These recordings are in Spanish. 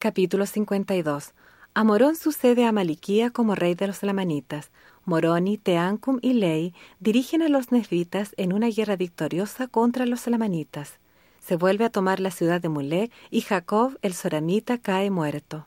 Capítulo 52. A Morón sucede a Amaliquía como rey de los lamanitas. Moroni, Teancum y Lei dirigen a los nefitas en una guerra victoriosa contra los lamanitas. Se vuelve a tomar la ciudad de Mulek y Jacob el soramita cae muerto.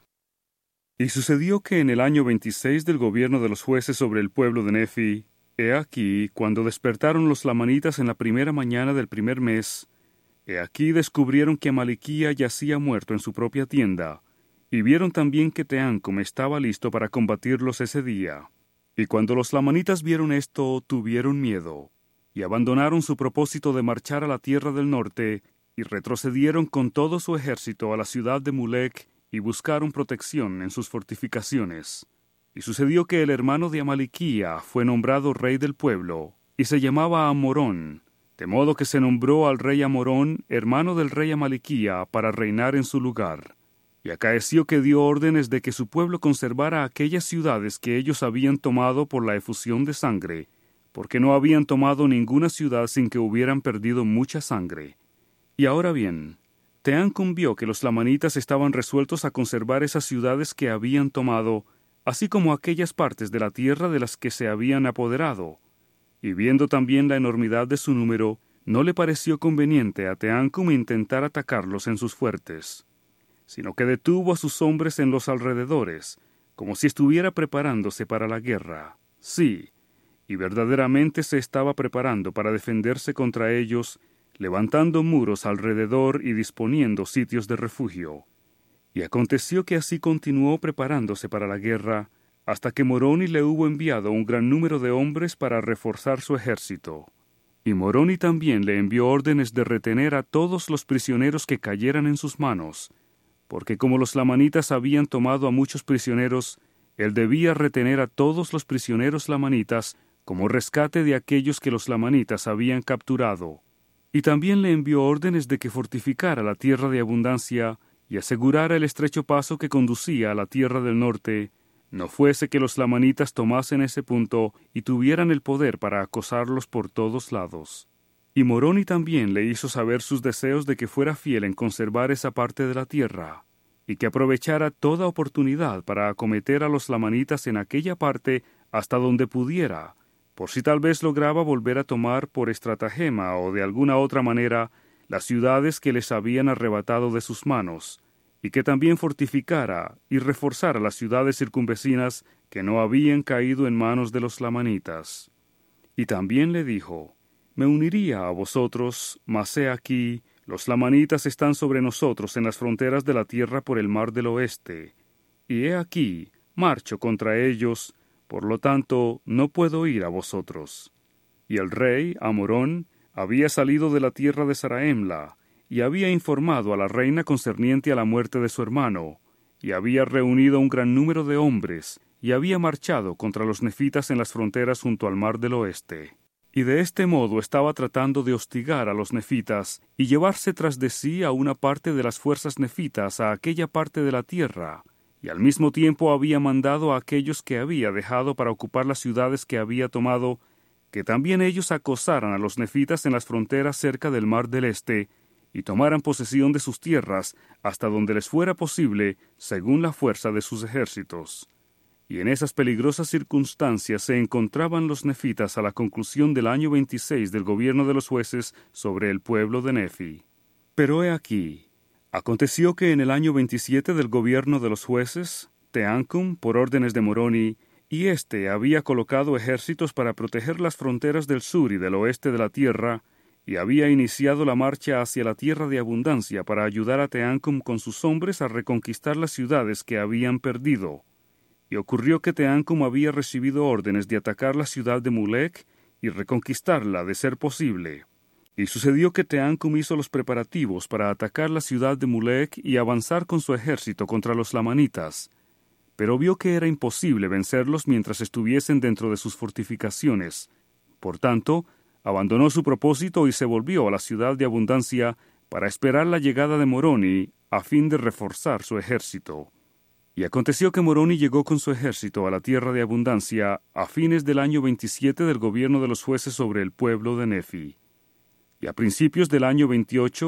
Y sucedió que en el año 26 del gobierno de los jueces sobre el pueblo de Nefi, he aquí, cuando despertaron los lamanitas en la primera mañana del primer mes, he aquí descubrieron que Amaliquía yacía muerto en su propia tienda, y vieron también que Teancum estaba listo para combatirlos ese día. Y cuando los lamanitas vieron esto, tuvieron miedo, y abandonaron su propósito de marchar a la tierra del norte, y retrocedieron con todo su ejército a la ciudad de Mulek, y buscaron protección en sus fortificaciones. Y sucedió que el hermano de Amaliquía fue nombrado rey del pueblo, y se llamaba Amorón, de modo que se nombró al rey Amorón, hermano del rey Amaliquía, para reinar en su lugar. Y acaeció que dio órdenes de que su pueblo conservara aquellas ciudades que ellos habían tomado por la efusión de sangre, porque no habían tomado ninguna ciudad sin que hubieran perdido mucha sangre. Y ahora bien, Teancum vio que los lamanitas estaban resueltos a conservar esas ciudades que habían tomado, así como aquellas partes de la tierra de las que se habían apoderado. Y viendo también la enormidad de su número, no le pareció conveniente a Teancum intentar atacarlos en sus fuertes, sino que detuvo a sus hombres en los alrededores, como si estuviera preparándose para la guerra. Sí, y verdaderamente se estaba preparando para defenderse contra ellos, levantando muros alrededor y disponiendo sitios de refugio. Y aconteció que así continuó preparándose para la guerra, hasta que Moroni le hubo enviado un gran número de hombres para reforzar su ejército. Y Moroni también le envió órdenes de retener a todos los prisioneros que cayeran en sus manos, porque como los lamanitas habían tomado a muchos prisioneros, él debía retener a todos los prisioneros lamanitas como rescate de aquellos que los lamanitas habían capturado. Y también le envió órdenes de que fortificara la tierra de abundancia y asegurara el estrecho paso que conducía a la tierra del norte, no fuese que los lamanitas tomasen ese punto y tuvieran el poder para acosarlos por todos lados. Y Moroni también le hizo saber sus deseos de que fuera fiel en conservar esa parte de la tierra, y que aprovechara toda oportunidad para acometer a los lamanitas en aquella parte hasta donde pudiera, por si tal vez lograba volver a tomar por estratagema o de alguna otra manera las ciudades que les habían arrebatado de sus manos, y que también fortificara y reforzara las ciudades circunvecinas que no habían caído en manos de los lamanitas. Y también le dijo: me uniría a vosotros, mas he aquí, los lamanitas están sobre nosotros en las fronteras de la tierra por el mar del oeste, y he aquí, marcho contra ellos, por lo tanto no puedo ir a vosotros. Y el rey, Amorón, había salido de la tierra de Saraemla, y había informado a la reina concerniente a la muerte de su hermano, y había reunido un gran número de hombres, y había marchado contra los nefitas en las fronteras junto al mar del oeste. Y de este modo estaba tratando de hostigar a los nefitas y llevarse tras de sí a una parte de las fuerzas nefitas a aquella parte de la tierra, y al mismo tiempo había mandado a aquellos que había dejado para ocupar las ciudades que había tomado, que también ellos acosaran a los nefitas en las fronteras cerca del mar del este, y tomaran posesión de sus tierras hasta donde les fuera posible, según la fuerza de sus ejércitos. Y en esas peligrosas circunstancias se encontraban los nefitas a la conclusión del año 26 del gobierno de los jueces sobre el pueblo de Nefi. Pero he aquí, aconteció que en el año 27 del gobierno de los jueces, Teancum, por órdenes de Moroni, y éste había colocado ejércitos para proteger las fronteras del sur y del oeste de la tierra, y había iniciado la marcha hacia la tierra de abundancia para ayudar a Teancum con sus hombres a reconquistar las ciudades que habían perdido. Y ocurrió que Teancum había recibido órdenes de atacar la ciudad de Mulek y reconquistarla de ser posible. Y sucedió que Teancum hizo los preparativos para atacar la ciudad de Mulek y avanzar con su ejército contra los lamanitas, pero vio que era imposible vencerlos mientras estuviesen dentro de sus fortificaciones. Por tanto, abandonó su propósito y se volvió a la ciudad de abundancia para esperar la llegada de Moroni a fin de reforzar su ejército. Y aconteció que Moroni llegó con su ejército a la tierra de abundancia a fines del año 27 del gobierno de los jueces sobre el pueblo de Nefi. Y a principios del año 28,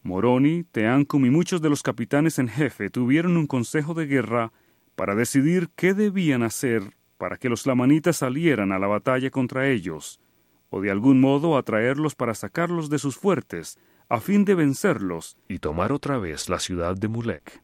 Moroni, Teancum y muchos de los capitanes en jefe tuvieron un consejo de guerra para decidir qué debían hacer para que los lamanitas salieran a la batalla contra ellos, o de algún modo atraerlos para sacarlos de sus fuertes, a fin de vencerlos y tomar otra vez la ciudad de Mulek.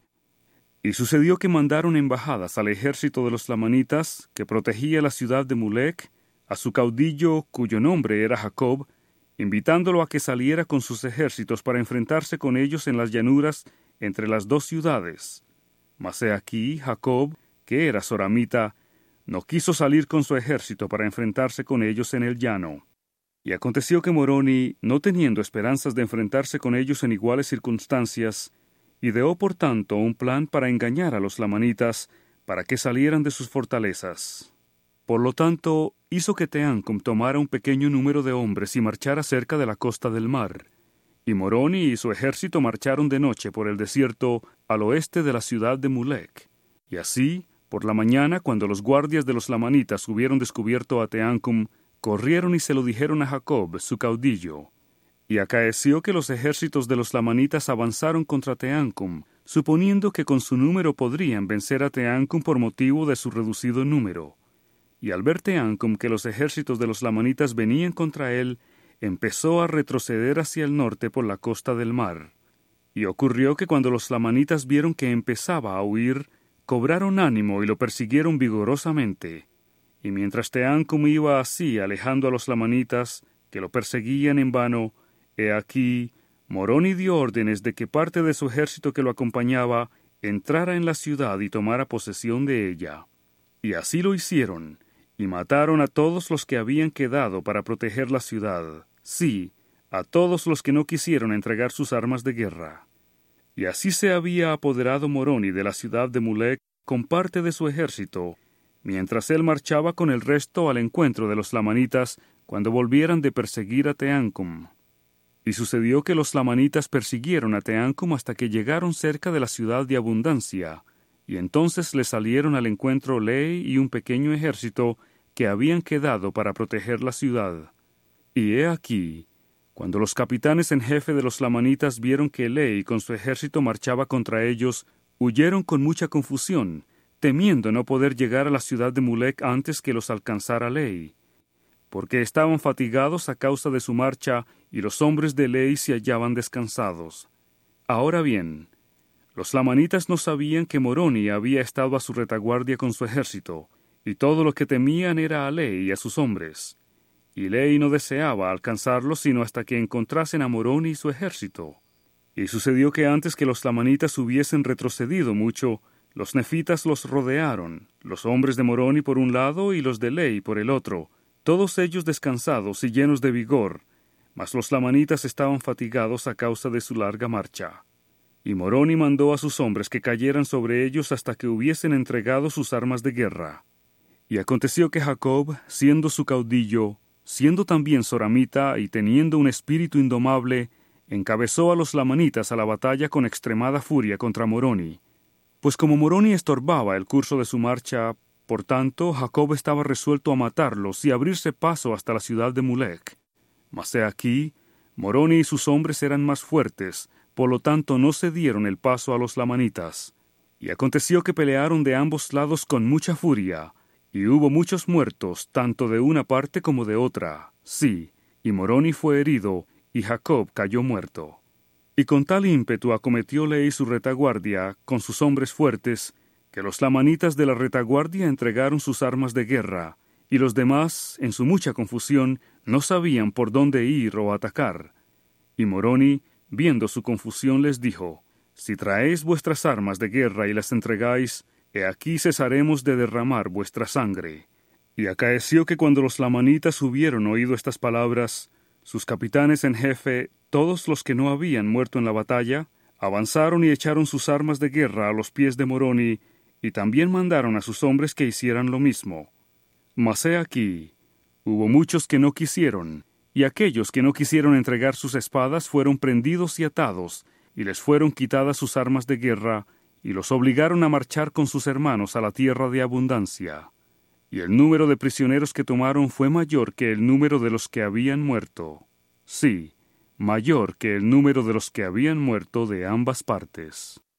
Y sucedió que mandaron embajadas al ejército de los lamanitas, que protegía la ciudad de Mulek, a su caudillo, cuyo nombre era Jacob, invitándolo a que saliera con sus ejércitos para enfrentarse con ellos en las llanuras entre las dos ciudades. Mas he aquí, Jacob, que era soramita, no quiso salir con su ejército para enfrentarse con ellos en el llano. Y aconteció que Moroni, no teniendo esperanzas de enfrentarse con ellos en iguales circunstancias, ideó por tanto un plan para engañar a los lamanitas, para que salieran de sus fortalezas. Por lo tanto, hizo que Teancum tomara un pequeño número de hombres y marchara cerca de la costa del mar. Y Moroni y su ejército marcharon de noche por el desierto al oeste de la ciudad de Mulek. Y así, por la mañana, cuando los guardias de los lamanitas hubieron descubierto a Teancum, corrieron y se lo dijeron a Jacob, su caudillo. Y acaeció que los ejércitos de los lamanitas avanzaron contra Teancum, suponiendo que con su número podrían vencer a Teancum por motivo de su reducido número. Y al ver Teancum que los ejércitos de los lamanitas venían contra él, empezó a retroceder hacia el norte por la costa del mar. Y ocurrió que cuando los lamanitas vieron que empezaba a huir, cobraron ánimo y lo persiguieron vigorosamente. Y mientras Teancum iba así alejando a los lamanitas, que lo perseguían en vano, he aquí, Moroni dio órdenes de que parte de su ejército que lo acompañaba entrara en la ciudad y tomara posesión de ella. Y así lo hicieron, y mataron a todos los que habían quedado para proteger la ciudad, sí, a todos los que no quisieron entregar sus armas de guerra. Y así se había apoderado Moroni de la ciudad de Mulek con parte de su ejército, mientras él marchaba con el resto al encuentro de los lamanitas cuando volvieran de perseguir a Teancum. Y sucedió que los lamanitas persiguieron a Teancum hasta que llegaron cerca de la ciudad de Abundancia, y entonces le salieron al encuentro Lei y un pequeño ejército que habían quedado para proteger la ciudad. Y he aquí, cuando los capitanes en jefe de los lamanitas vieron que Lei con su ejército marchaba contra ellos, huyeron con mucha confusión, temiendo no poder llegar a la ciudad de Mulek antes que los alcanzara Lei, porque estaban fatigados a causa de su marcha y los hombres de Lei se hallaban descansados. Ahora bien, los lamanitas no sabían que Moroni había estado a su retaguardia con su ejército, y todo lo que temían era a Lei y a sus hombres. Y Lei no deseaba alcanzarlos sino hasta que encontrasen a Moroni y su ejército. Y sucedió que antes que los lamanitas hubiesen retrocedido mucho, los nefitas los rodearon, los hombres de Moroni por un lado y los de Lei por el otro, todos ellos descansados y llenos de vigor, mas los lamanitas estaban fatigados a causa de su larga marcha. Y Moroni mandó a sus hombres que cayeran sobre ellos hasta que hubiesen entregado sus armas de guerra. Y aconteció que Jacob, siendo su caudillo, siendo también soramita y teniendo un espíritu indomable, encabezó a los lamanitas a la batalla con extremada furia contra Moroni. Pues como Moroni estorbaba el curso de su marcha, por tanto, Jacob estaba resuelto a matarlos y abrirse paso hasta la ciudad de Mulek. Mas he aquí, Moroni y sus hombres eran más fuertes, por lo tanto no cedieron el paso a los lamanitas. Y aconteció que pelearon de ambos lados con mucha furia, y hubo muchos muertos, tanto de una parte como de otra. Sí, y Moroni fue herido, y Jacob cayó muerto. Y con tal ímpetu acometió Lei su retaguardia, con sus hombres fuertes, que los lamanitas de la retaguardia entregaron sus armas de guerra, y los demás, en su mucha confusión, no sabían por dónde ir o atacar. Y Moroni, viendo su confusión, les dijo: Si traéis vuestras armas de guerra y las entregáis, he aquí cesaremos de derramar vuestra sangre. Y acaeció que cuando los lamanitas hubieron oído estas palabras, sus capitanes en jefe, todos los que no habían muerto en la batalla, avanzaron y echaron sus armas de guerra a los pies de Moroni, y también mandaron a sus hombres que hicieran lo mismo. Mas he aquí, hubo muchos que no quisieron, y aquellos que no quisieron entregar sus espadas fueron prendidos y atados, y les fueron quitadas sus armas de guerra, y los obligaron a marchar con sus hermanos a la tierra de Abundancia. Y el número de prisioneros que tomaron fue mayor que el número de los que habían muerto. Sí, mayor que el número de los que habían muerto de ambas partes.